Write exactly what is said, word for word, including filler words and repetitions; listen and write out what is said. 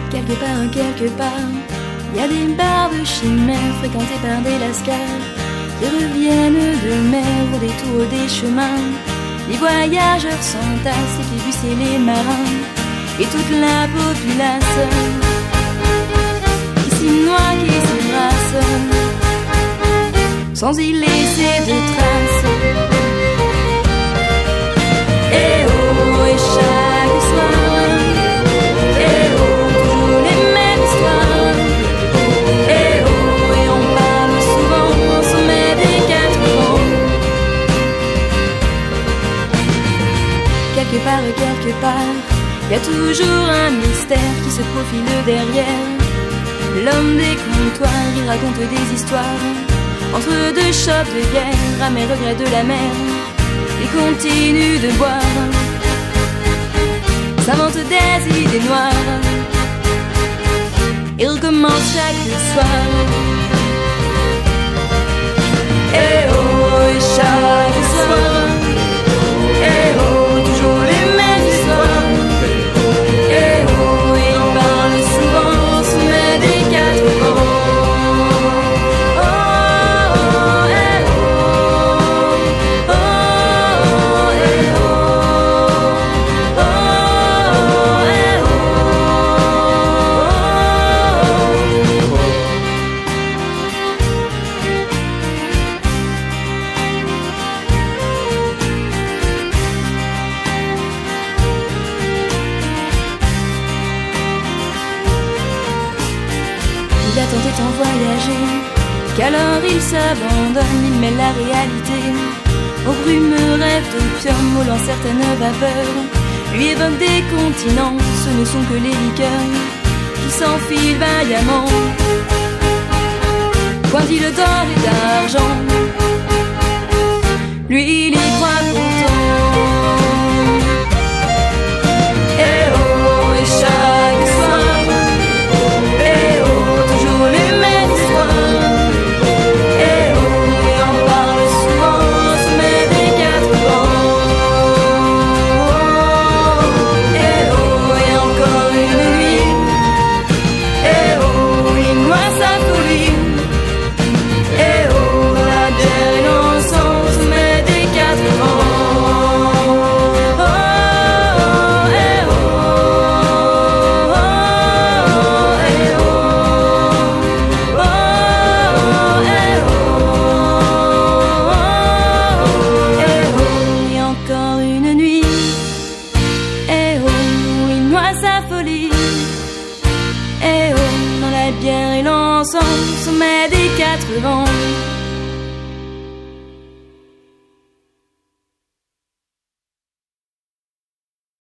Quelque part, quelque part, il y a des bars de chimères fréquentés par des lascars qui reviennent de mer au détour des chemins. Les voyageurs s'entassent, les bus et les marins et toute la populace qui s'y noie, qui s'embrasse sans y laisser de traces. Et oh, et chaque soir, et oh, toujours les mêmes histoires. Et oh, et on parle souvent au sommet des quatre vents. Quelque part, quelque part, y a toujours un mystère qui se profile derrière. L'homme des comptoirs, il raconte des histoires entre deux chocs de guerre, amers regrets de la mer. Il continue de boire, s'invente des idées noires et recommence chaque soir. Et oh, et chaque soir, et oh, toujours les mêmes histoires. Et oh, et on parle souvent au sommet des quatre vents. Il a tenté tant voyager qu'alors il s'abandonne, il mêle la réalité aux brumeux rêves d'opium, au loin certaines vapeurs lui évoquent des continents. Ce ne sont que les liqueurs qui s'enfilent vaillamment, pointillent d'or et d'argent. Lui il y croit pourtant. Et oh, et chaque soir, et oh, toujours les mêmes histoires. Et oh, et on parle souvent au sommet des quatre vents. Et oh, et encore une nuit. Et oh, il noie sa folie. Et oh, la bière et l'encens au sommet des quatre vents. Et oh, dans la bière et l'encens, au sommet des quatre vents.